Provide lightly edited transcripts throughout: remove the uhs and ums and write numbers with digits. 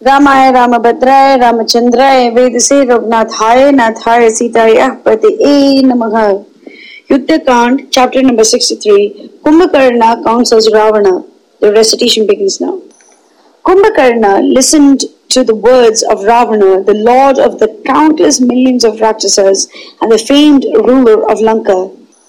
रामाय रामभद्राय रामचंद्राय वेदसे रघुनाथाय नाथाय सीताय पतये नमः. Yuddha-kand, chapter number 63. Kumbhakarna counsels Ravana. The recitation begins now. Kumbhakarna listened to the words of Ravana, the lord of the countless millions of Rakshasas and the famed ruler of Lanka.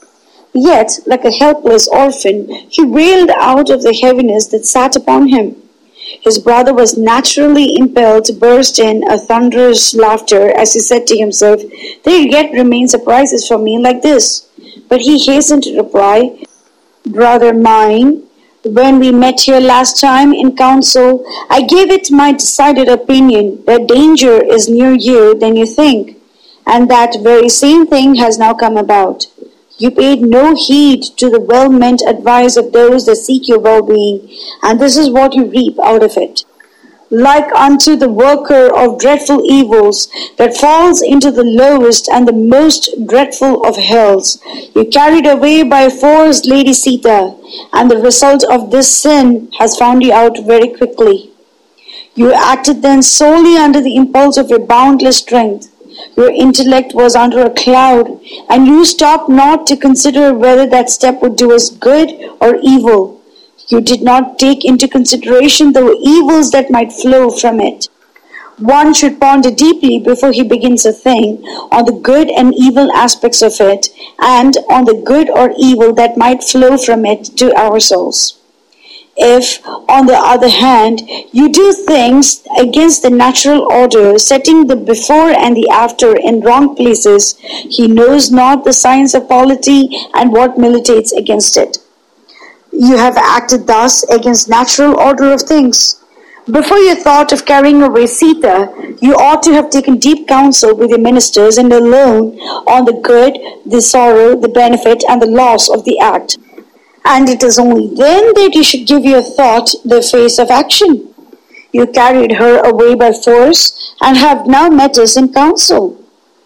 Yet, like a helpless orphan, he wailed out of the heaviness that sat upon him. His brother was naturally impelled to burst in a thunderous laughter as he said to himself, "There yet remain surprises for me like this." But he hastened to reply, "Brother mine, when we met here last time in council, I gave it my decided opinion that danger is nearer you than you think, and that very same thing has now come about. You paid no heed to the well-meant advice of those that seek your well-being, and this is what you reap out of it. Like unto the worker of dreadful evils that falls into the lowest and the most dreadful of hells, you carried away by force Lady Sita, and the result of this sin has found you out very quickly. You acted then solely under the impulse of your boundless strength. Your intellect was under a cloud, and you stopped not to consider whether that step would do us good or evil. You did not take into consideration the evils that might flow from it. One should ponder deeply before he begins a thing on the good and evil aspects of it, and on the good or evil that might flow from it to ourselves. If, on the other hand, you do things against the natural order, setting the before and the after in wrong places, he knows not the science of polity and what militates against it. You have acted thus against natural order of things. Before you thought of carrying away Sita, you ought to have taken deep counsel with your ministers and alone on the good, the sorrow, the benefit, and the loss of the act. And it is only then that you should give your thought the face of action. You carried her away by force, and have now met us in council.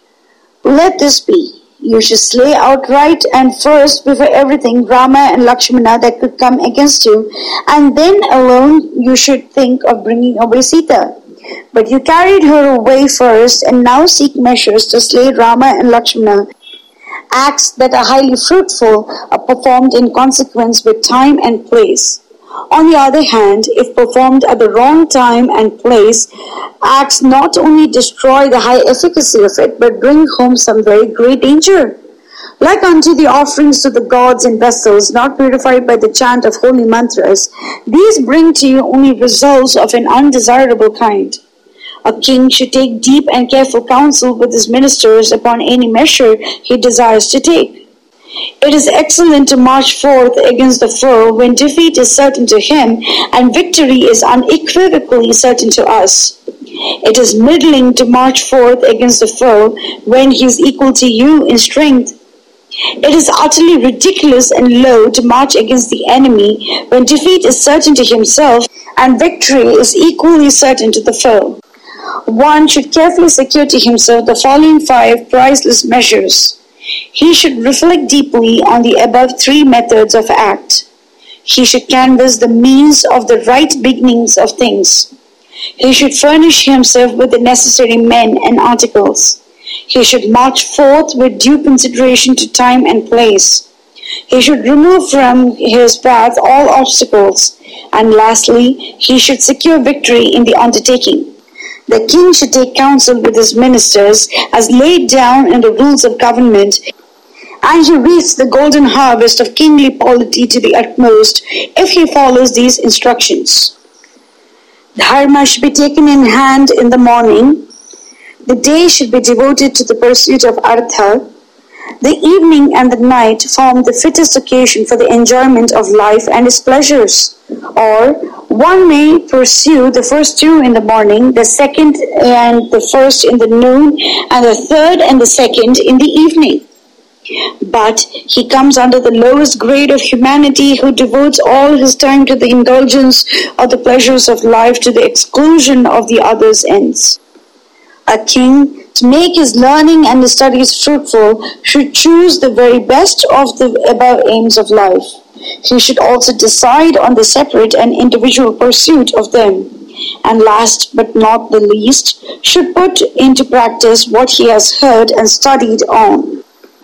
Let this be. You should slay outright and first, before everything, Rama and Lakshmana that could come against you, and then alone you should think of bringing away Sita. But you carried her away first, and now seek measures to slay Rama and Lakshmana. Acts that are highly fruitful are performed in consequence with time and place. On the other hand, if performed at the wrong time and place, acts not only destroy the high efficacy of it, but bring home some very great danger. Like unto the offerings to the gods in vessels not purified by the chant of holy mantras, these bring to you only results of an undesirable kind. A king should take deep and careful counsel with his ministers upon any measure he desires to take. It is excellent to march forth against the foe when defeat is certain to him and victory is unequivocally certain to us. It is middling to march forth against the foe when he is equal to you in strength. It is utterly ridiculous and low to march against the enemy when defeat is certain to himself and victory is equally certain to the foe. One should carefully secure to himself the following 5 priceless measures. He should reflect deeply on the above 3 methods of act. He should canvass the means of the right beginnings of things. He should furnish himself with the necessary men and articles. He should march forth with due consideration to time and place. He should remove from his path all obstacles. And lastly, he should secure victory in the undertaking. The king should take counsel with his ministers as laid down in the rules of government, and he reaps the golden harvest of kingly polity to the utmost if he follows these instructions. Dharma should be taken in hand in the morning. The day should be devoted to the pursuit of artha. The evening and the night form the fittest occasion for the enjoyment of life and its pleasures. Or one may pursue the first 2 in the morning, the second and the first in the noon, and the third and the second in the evening. But he comes under the lowest grade of humanity who devotes all his time to the indulgence of the pleasures of life to the exclusion of the other's ends. A king, to make his learning and his studies fruitful, should choose the very best of the above aims of life. He should also decide on the separate and individual pursuit of them. and last but not the least, should put into practice what he has heard and studied on.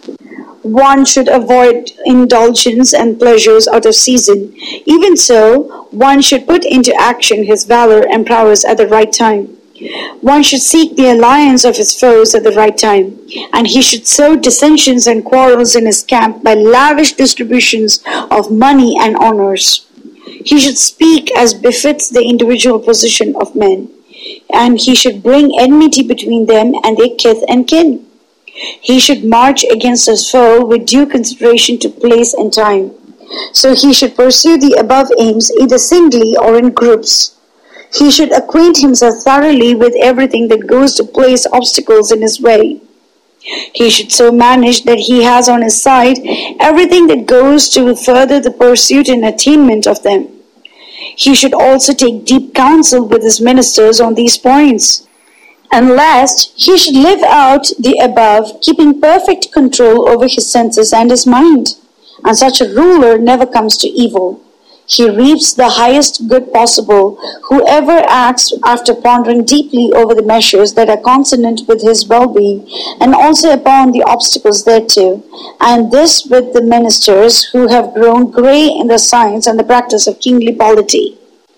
One should avoid indulgence and pleasures out of season. Even so, one should put into action his valor and prowess at the right time. One should seek the alliance of his foes at the right time, and he should sow dissensions and quarrels in his camp by lavish distributions of money and honors. He should speak as befits the individual position of men, and he should bring enmity between them and their kith and kin. He should march against his foe with due consideration to place and time. So he should pursue the above aims either singly or in groups. He should acquaint himself thoroughly with everything that goes to place obstacles in his way. He should so manage that he has on his side everything that goes to further the pursuit and attainment of them. He should also take deep counsel with his ministers on these points. And last, he should live out the above, keeping perfect control over his senses and his mind. And such a ruler never comes to evil. He reaps the highest good possible, whoever acts after pondering deeply over the measures that are consonant with his well-being, and also upon the obstacles thereto, and this with the ministers who have grown grey in the science and the practice of kingly polity.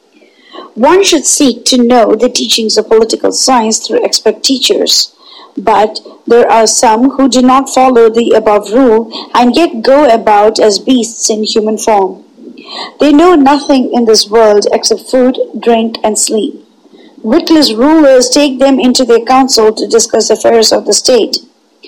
One should seek to know the teachings of political science through expert teachers, but there are some who do not follow the above rule and yet go about as beasts in human form. They know nothing in this world except food, drink, and sleep. Witless rulers take them into their council to discuss affairs of the state.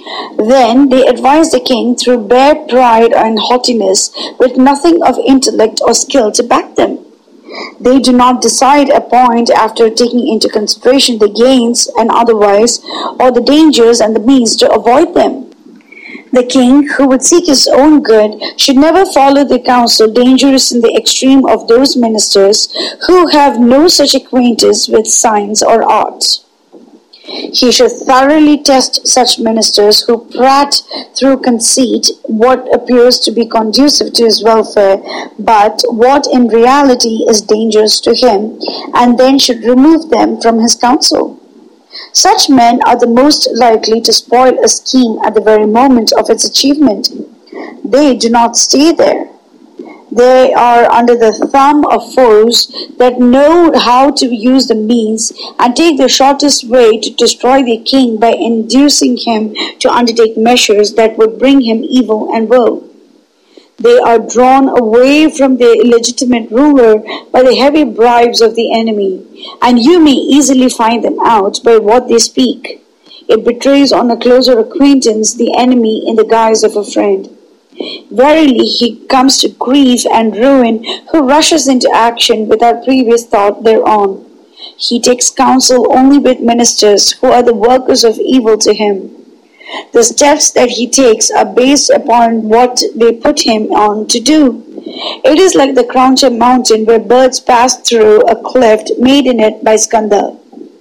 Then they advise the king through bare pride and haughtiness, with nothing of intellect or skill to back them. They do not decide a point after taking into consideration the gains and otherwise, or the dangers and the means to avoid them. The king, who would seek his own good, should never follow the counsel dangerous in the extreme of those ministers who have no such acquaintance with science or arts. He should thoroughly test such ministers who prate through conceit what appears to be conducive to his welfare, but what in reality is dangerous to him, and then should remove them from his counsel. Such men are the most likely to spoil a scheme at the very moment of its achievement. They do not stay there. They are under the thumb of foes that know how to use the means and take the shortest way to destroy the king by inducing him to undertake measures that would bring him evil and woe. They are drawn away from their illegitimate ruler by the heavy bribes of the enemy, and you may easily find them out by what they speak. It betrays on a closer acquaintance the enemy in the guise of a friend. Verily, he comes to grief and ruin who rushes into action without previous thought thereon. He takes counsel only with ministers who are the workers of evil to him. The steps that he takes are based upon what they put him on to do. It is like the Croucher mountain where birds pass through a cleft made in it by Skanda.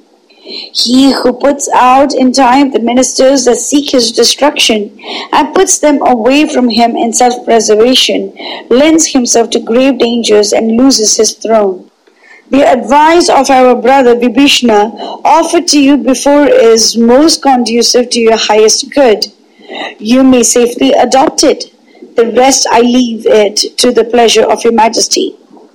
He who puts out in time the ministers that seek his destruction and puts them away from him in self-preservation lends himself to grave dangers and loses his throne. The advice of our brother Vibhishna offered to you before is most conducive to your highest good. You may safely adopt it. The rest I leave it to the pleasure of your majesty.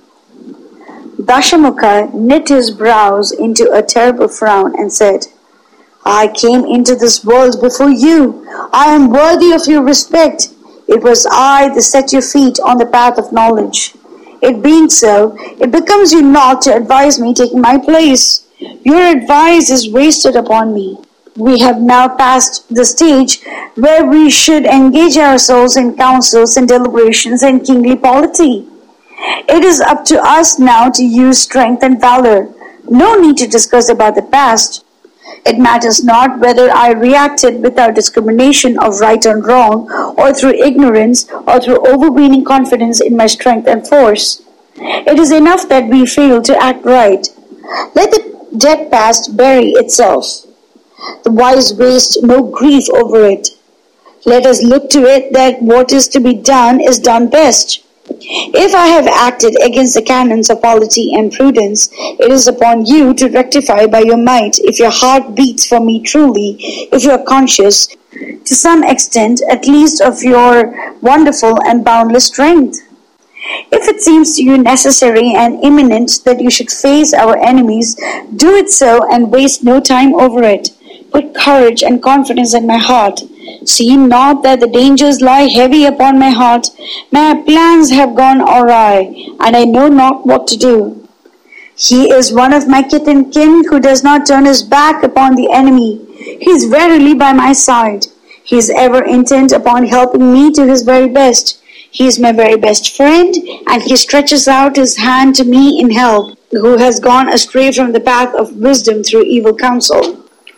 Dashamukha knit his brows into a terrible frown and said, I came into this world before you. I am worthy of your respect. It was I that set your feet on the path of knowledge. It being so, it becomes you not to advise me taking my place. Your advice is wasted upon me. We have now passed the stage where we should engage ourselves in councils and deliberations and kingly polity. It is up to us now to use strength and valor. No need to discuss about the past. It matters not whether I reacted without discrimination of right and wrong, or through ignorance, or through overweening confidence in my strength and force. It is enough that we fail to act right. Let the dead past bury itself. The wise waste no grief over it. Let us look to it that what is to be done is done best. If I have acted against the canons of polity and prudence, it is upon you to rectify by your might, if your heart beats for me truly, if you are conscious, to some extent at least, of your wonderful and boundless strength. If it seems to you necessary and imminent that you should face our enemies, do it so and waste no time over it. Put courage and confidence in my heart. See not that the dangers lie heavy upon my heart. My plans have gone awry, and I know not what to do. He is one of my kith and kin who does not turn his back upon the enemy. He is verily by my side. He is ever intent upon helping me to his very best. He is my very best friend, and he stretches out his hand to me in help, who has gone astray from the path of wisdom through evil counsel.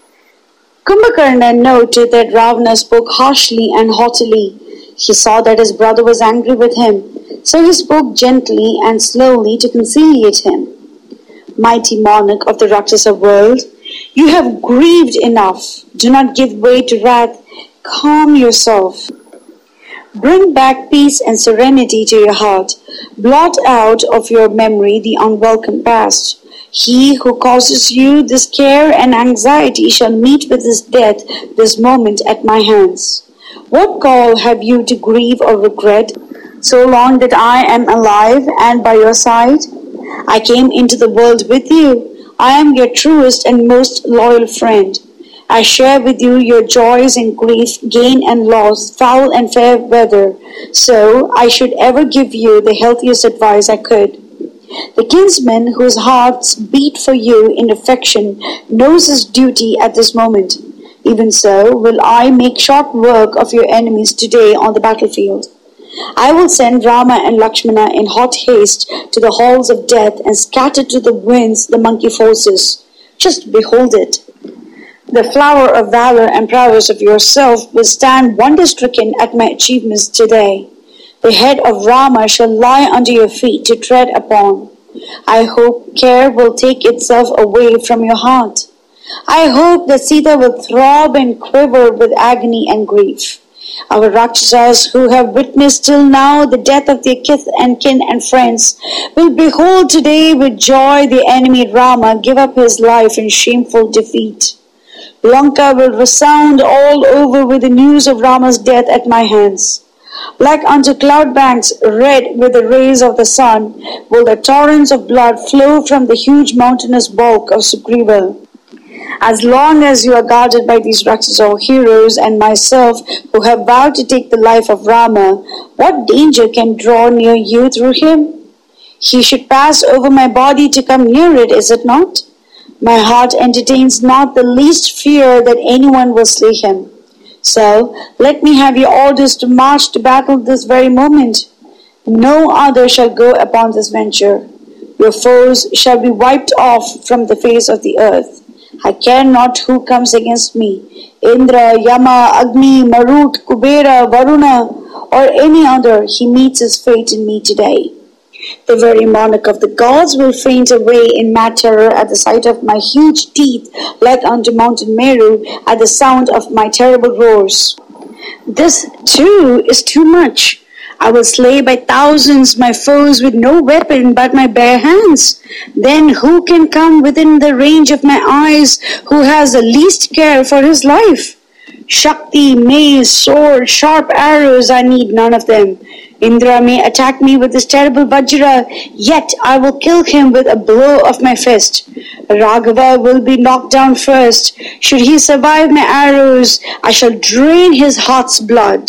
Kumbhakarna noted that Ravana spoke harshly and haughtily. He saw that his brother was angry with him, so he spoke gently and slowly to conciliate him. Mighty monarch of the Rakshasa world, you have grieved enough. Do not give way to wrath. Calm yourself. Bring back peace and serenity to your heart. Blot out of your memory the unwelcome past. He who causes you this care and anxiety shall meet with his death this moment at my hands. What call have you to grieve or regret, so long that I am alive and by your side? I came into the world with you. I am your truest and most loyal friend. I share with you your joys and grief, gain and loss, foul and fair weather. So I should ever give you the healthiest advice I could. The kinsman whose hearts beat for you in affection knows his duty at this moment. Even so will I make short work of your enemies today on the battlefield. I will send Rama and Lakshmana in hot haste to the halls of death and scatter to the winds the monkey forces. Just behold it. The flower of valor and prowess of yourself will stand wonder-stricken at my achievements today. The head of Rama shall lie under your feet to tread upon. I hope care will take itself away from your heart. I hope that Sita will throb and quiver with agony and grief. Our Rakshasas who have witnessed till now the death of their kith and kin and friends will behold today with joy the enemy Rama give up his life in shameful defeat. Lanka will resound all over with the news of Rama's death at my hands. Like unto cloud banks red with the rays of the sun, will the torrents of blood flow from the huge mountainous bulk of Sugriva. As long as you are guarded by these Rakshasa heroes and myself who have vowed to take the life of Rama, what danger can draw near you through him? He should pass over my body to come near it, is it not? My heart entertains not the least fear that anyone will slay him. So, let me have your orders to march to battle this very moment. No other shall go upon this venture. Your foes shall be wiped off from the face of the earth. I care not who comes against me. Indra, Yama, Agni, Marut, Kubera, Varuna, or any other, he meets his fate in me today. The very monarch of the gods will faint away in mad terror at the sight of my huge teeth, like unto mountain Meru, at the sound of my terrible roars. This, too, is too much. I will slay by thousands my foes with no weapon but my bare hands. Then who can come within the range of my eyes, who has the least care for his life? Shakti, mace, sword, sharp arrows, I need none of them. Indra may attack me with his terrible Vajra, yet I will kill him with a blow of my fist. Raghava will be knocked down first. Should he survive my arrows, I shall drain his heart's blood.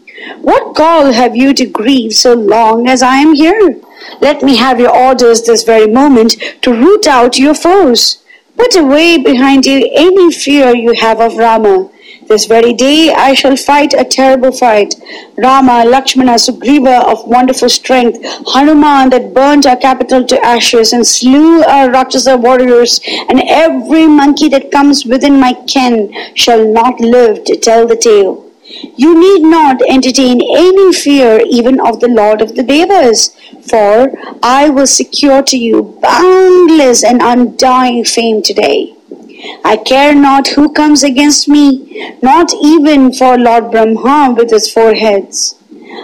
What call have you to grieve so long as I am here? Let me have your orders this very moment to root out your foes. Put away behind you any fear you have of Rama. This very day I shall fight a terrible fight. Rama, Lakshmana, Sugriva of wonderful strength, Hanuman that burnt our capital to ashes and slew our Rakshasa warriors, and every monkey that comes within my ken shall not live to tell the tale. You need not entertain any fear even of the Lord of the Devas, for I will secure to you boundless and undying fame today. I care not who comes against me, not even for Lord Brahma with his 4 heads.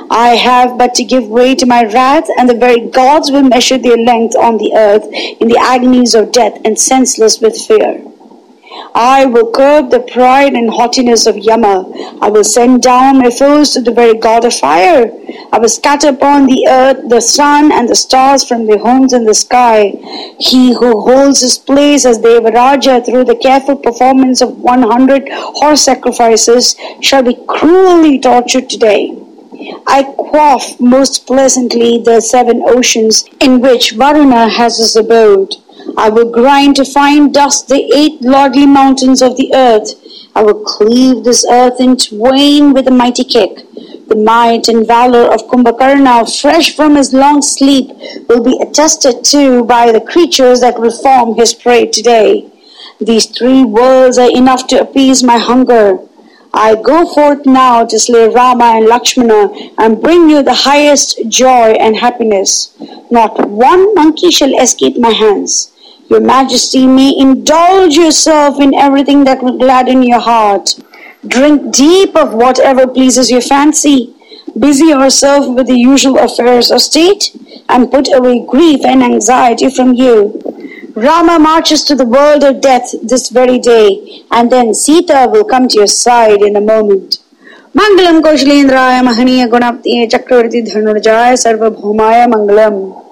I have but to give way to my wrath, and the very gods will measure their length on the earth in the agonies of death and senseless with fear. I will curb the pride and haughtiness of Yama. I will send down my foes to the very god of fire. I will scatter upon the earth the sun and the stars from their homes in the sky. He who holds his place as Devaraja through the careful performance of 100 horse sacrifices shall be cruelly tortured today. I quaff most pleasantly the 7 oceans in which Varuna has his abode. I will grind to fine dust the 8 lordly mountains of the earth. I will cleave this earth in twain with a mighty kick. The might and valor of Kumbhakarna, fresh from his long sleep, will be attested to by the creatures that will form his prey today. These 3 worlds are enough to appease my hunger. I go forth now to slay Rama and Lakshmana and bring you the highest joy and happiness. Not one monkey shall escape my hands. Your Majesty may indulge yourself in everything that will gladden your heart. Drink deep of whatever pleases your fancy. Busy yourself with the usual affairs of state and put away grief and anxiety from you. Rama marches to the world of death this very day, and then Sita will come to your side in a moment. Mangalam Kaushalendraya Mahaniya Gunaptiye Chakravarti Dhanurjaya Sarvabhaumaya Mangalam.